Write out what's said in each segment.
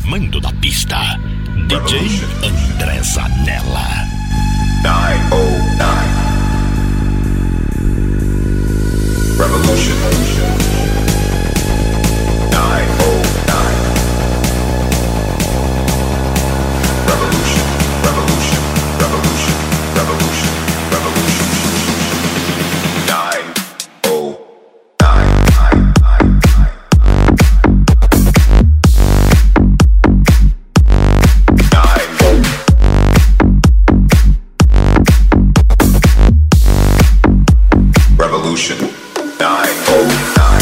comando da pista, DJ André Zanella. 909 Revolution. 909 Revolution, revolution, revolution, revolution, revolution. 909 Revolution 909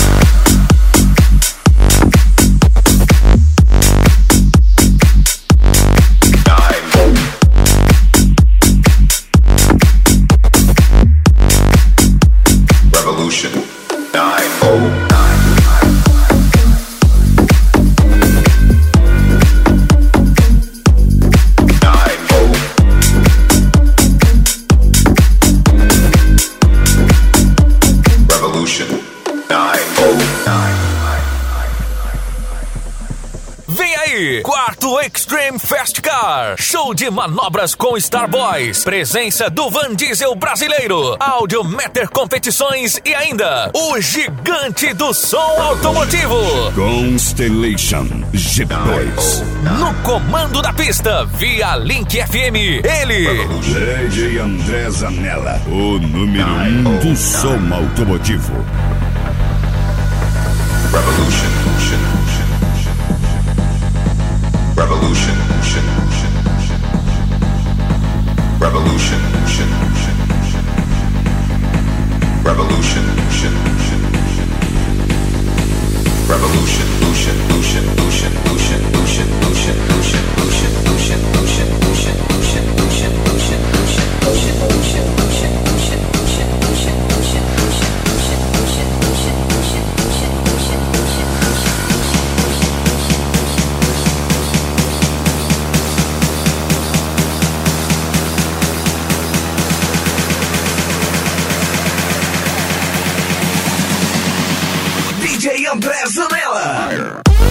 Revolution 909 Vem aí, quarto Extreme Fast Car, show de manobras com Starboys, presença do Van Diesel brasileiro, Audiometer competições e ainda o gigante do som automotivo, Constellation G2. No comando da pista, via Link FM, ele, DJ André Zanella, o número 1 do som automotivo. Revolution, revolution, revolution, revolution, DJ André Zanella.